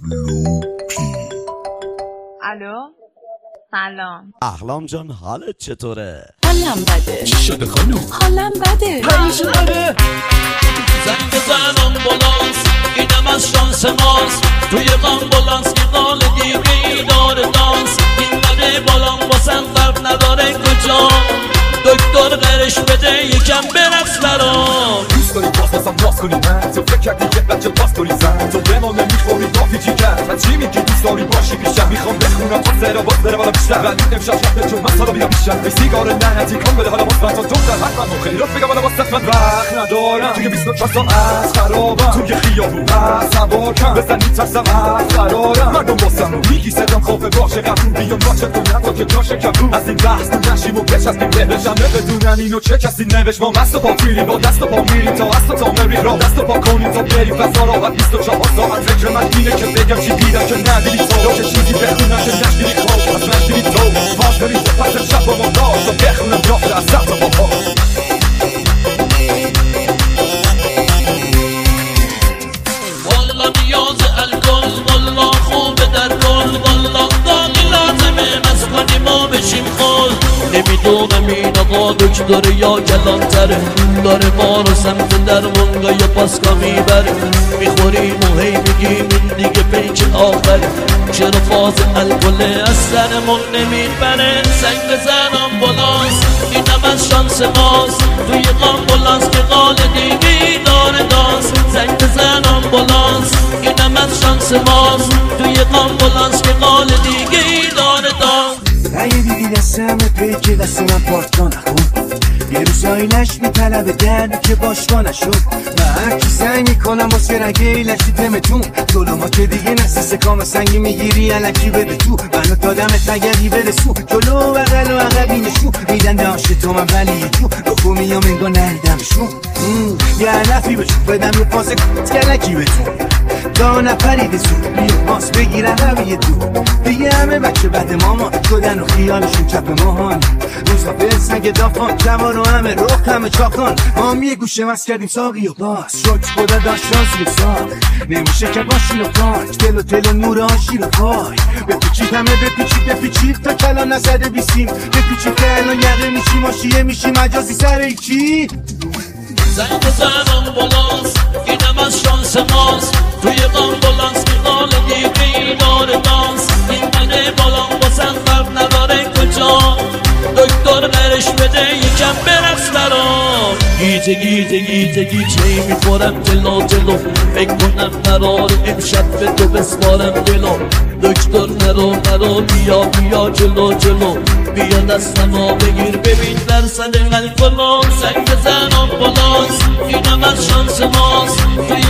الو سلام. احلام جان حالت چطوره؟ حالم بده. چی شده خانوم؟ حالم بده. حالش بده. زنگ بزن آمبولانس، اینم از شانس ماست. توی آمبولانس یه قال دیگه داره دانس. این بده بالام واسم فرق نداره کجا، دکتر قرش بده یکم برقص برام. دوست داری باز بازم باز کنی من تو فکر کردی که بچه باز کنی زن تو به ما نمیخوری دافیجی کرد من چی میگی دوست داری باشی پیشم میخوام بخونم تو سر باز بره بالا بیشتر ولی امشب شب چون من سالا بیام بیشتر به سیگار لعنتی کن بده حالا باز تا دکتر حتما خیلی راست بگم حالا باز من وقت ندارم توی 24 ساعت از خرابم توی خیابون از هوا کم بزن میترسم از قرارم مردم واسم رو میگی صدام خوفه باشه قبول بیام باشه تو نبا که جاشه کبود از این بحث تو نشیم و بچسبیم بهشم بدونن اینو چه کسی نوشت ما مست و پا میریم با دست و پا میریم تا هست و تا میریم را دست و پا کنیم تا بریم فضا را و 24 ساعت فکر من اینه که بگم چی دیدم که ندیدی تو یا که چیزی بخونم که نشنیدی خواب از نشنیدی تو باز بریم تا پس شب با ما داشت تا بخونم جافت از سبت و پا والا نیاز الکل والا خوبه در گل والا دانی لازمه از کنی ما بشیم خل نمیدونم این آقا دکتر یا کلانتره داره ما رو سمت درمونگا یا پاسکا میبره میخوریم و هی میگیم این دیگه پیچ آخره چرا فاز الکل از سرمون نمیبره زنگ بزن آمبولانس اینم از شانس ماست توی آمبولانس که قال دیگی داره دانس زنگ بزن آمبولانس اینم از شانس ماست توی آمبولانس که قال دیگی داره دانس اگه دیدی دستم پیچه دست من پارت نکن یه روزایی لش میطلبه دردی که باشگاه نشد من هرچی سنگ میکنم باز که رگه لشی تمتون جلو که دیگه نسیسه کام سنگی میگیری علکی بده تو منو دادمت نگردی برسو جلو بغل و عقبی نشون میدن داشته تو من ولی جو رو میام انگاه نهیدمشون یه علفی بشون بدم یه پاس کلکی بتون دا نپرید زود بیو پاس بگیرن روی دو دیگه همه بچه بد ماما شدن و خیالشون چپ ماهان روزا به سنگ دافان جوان و همه رخ همه چاقان ما هم یه گوشه مست کردیم ساقی و باز شد خدا داشت رازی ساق نمیشه که باشی و پاک دل و نور آشی رو پای بپیچید همه بپیچید تا کلان نزده بیسیم بپیچید که الان یقه میشیم آشیه میشیم مجازی سر ایکی زنگ بزن آمبولانس اینم از شانس ماست توی آمبولانس میقال دیگه داره دانس این منه بالام باسن فرق نداره کجا دکتر قرش بده یکم برقص برام گیجه میخورم جلو فکر کنم قرار امشب به تو بسپارم دلو دکتر نرو بیا جلو بیا دستمو بگیر ببین درصد الکل زنگ بزن آمبولانس اینم از شانس ماست توی